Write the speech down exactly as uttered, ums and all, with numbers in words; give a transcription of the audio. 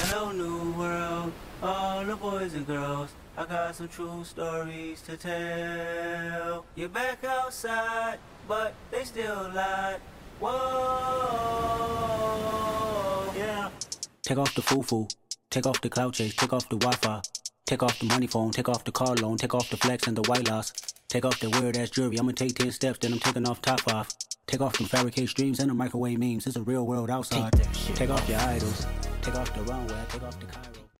Hello, new world, all the boys and girls. I got some true stories to tell. You're back outside, but they still lie. Whoa, yeah. Take off the foo-foo, take off the cloud chase, take off the Wi-Fi. Take off the money phone, take off the car loan, take off the flex and the white loss. Take off the weird ass jewelry, I'ma take ten steps, then I'm taking off top five. Take off the fabricate streams and the microwave memes, it's a real world outside. Take, take off your idols, take off the runway, take off the Cairo.